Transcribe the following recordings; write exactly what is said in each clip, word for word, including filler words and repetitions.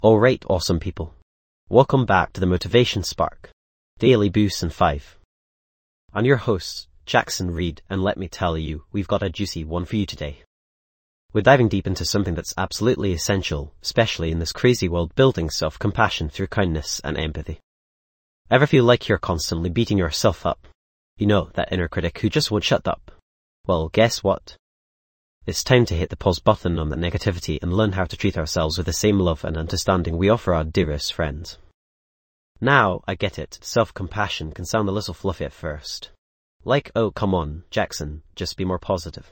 Alright, awesome people. Welcome back to the Motivation Spark, Daily Boost in five. I'm your host, Jackson Reed, and let me tell you, we've got a juicy one for you today. We're diving deep into something that's absolutely essential, especially in this crazy world, building self-compassion through kindness and empathy. Ever feel like you're constantly beating yourself up? You know, that inner critic who just won't shut up. Well, guess what? It's time to hit the pause button on that negativity and learn how to treat ourselves with the same love and understanding we offer our dearest friends. Now, I get it, self-compassion can sound a little fluffy at first. Like, oh, come on, Jackson, just be more positive.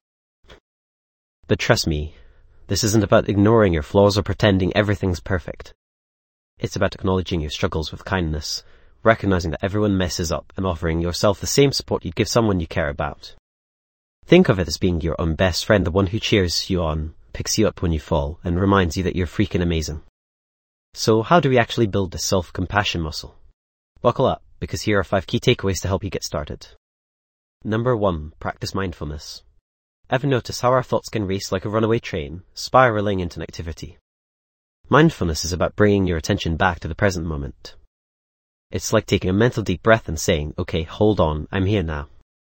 But trust me, this isn't about ignoring your flaws or pretending everything's perfect. It's about acknowledging your struggles with kindness, recognizing that everyone messes up, and offering yourself the same support you'd give someone you care about. Think of it as being your own best friend, the one who cheers you on, picks you up when you fall, and reminds you that you're freaking amazing. So how do we actually build this self-compassion muscle? Buckle up, because here are five key takeaways to help you get started. Number one, practice mindfulness. Ever notice how our thoughts can race like a runaway train, spiraling into negativity? Mindfulness is about bringing your attention back to the present moment. It's like taking a mental deep breath and saying, okay, hold on, I'm here now.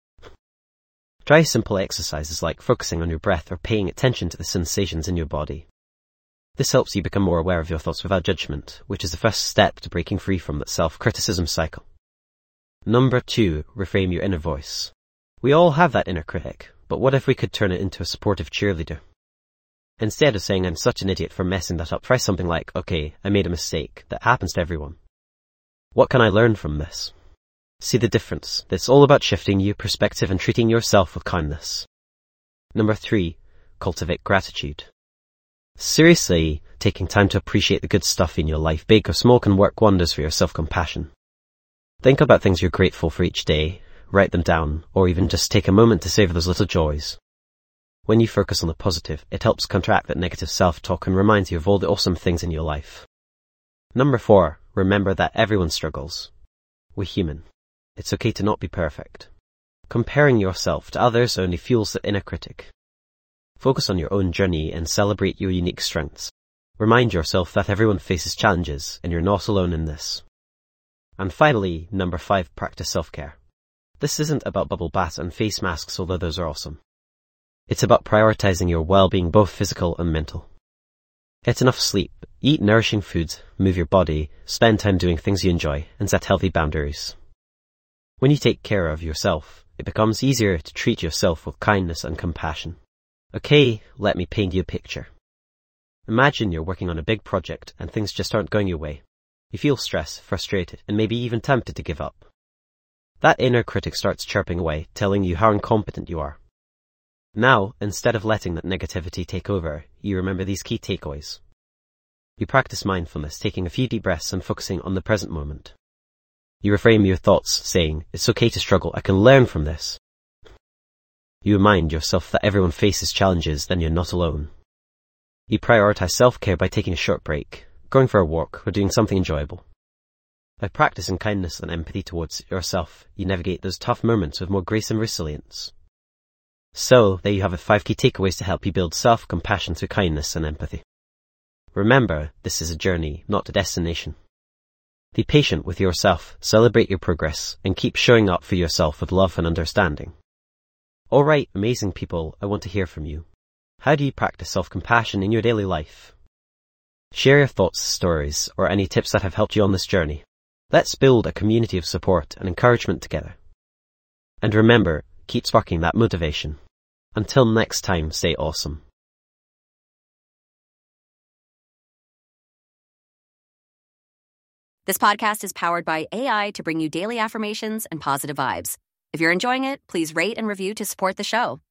Try simple exercises like focusing on your breath or paying attention to the sensations in your body. This helps you become more aware of your thoughts without judgment, which is the first step to breaking free from that self-criticism cycle. Number two, reframe your inner voice. We all have that inner critic, but what if we could turn it into a supportive cheerleader? Instead of saying I'm such an idiot for messing that up, try something like, okay, I made a mistake. That happens to everyone. What can I learn from this? See the difference. It's all about shifting your perspective and treating yourself with kindness. Number three, cultivate gratitude. Seriously, taking time to appreciate the good stuff in your life, big or small, can work wonders for your self-compassion. Think about things you're grateful for each day, write them down, or even just take a moment to savor those little joys. When you focus on the positive, it helps counteract that negative self-talk and reminds you of all the awesome things in your life. Number four, remember that everyone struggles. We're human. It's okay to not be perfect. Comparing yourself to others only fuels the inner critic. Focus on your own journey and celebrate your unique strengths. Remind yourself that everyone faces challenges and you're not alone in this. And finally, number five, practice self-care. This isn't about bubble baths and face masks, although those are awesome. It's about prioritizing your well-being, both physical and mental. Get enough sleep, eat nourishing food, move your body, spend time doing things you enjoy, and set healthy boundaries. When you take care of yourself, it becomes easier to treat yourself with kindness and compassion. Okay, let me paint you a picture. Imagine you're working on a big project and things just aren't going your way. You feel stressed, frustrated, and maybe even tempted to give up. That inner critic starts chirping away, telling you how incompetent you are. Now, instead of letting that negativity take over, you remember these key takeaways. You practice mindfulness, taking a few deep breaths and focusing on the present moment. You reframe your thoughts, saying, it's okay to struggle, I can learn from this. You remind yourself that everyone faces challenges, then you're not alone. You prioritize self-care by taking a short break, going for a walk, or doing something enjoyable. By practicing kindness and empathy towards yourself, you navigate those tough moments with more grace and resilience. So, there you have it, five key takeaways to help you build self-compassion through kindness and empathy. Remember, this is a journey, not a destination. Be patient with yourself, celebrate your progress, and keep showing up for yourself with love and understanding. Alright, amazing people, I want to hear from you. How do you practice self-compassion in your daily life? Share your thoughts, stories, or any tips that have helped you on this journey. Let's build a community of support and encouragement together. And remember, keep sparking that motivation. Until next time, stay awesome. This podcast is powered by A I to bring you daily affirmations and positive vibes. If you're enjoying it, please rate and review to support the show.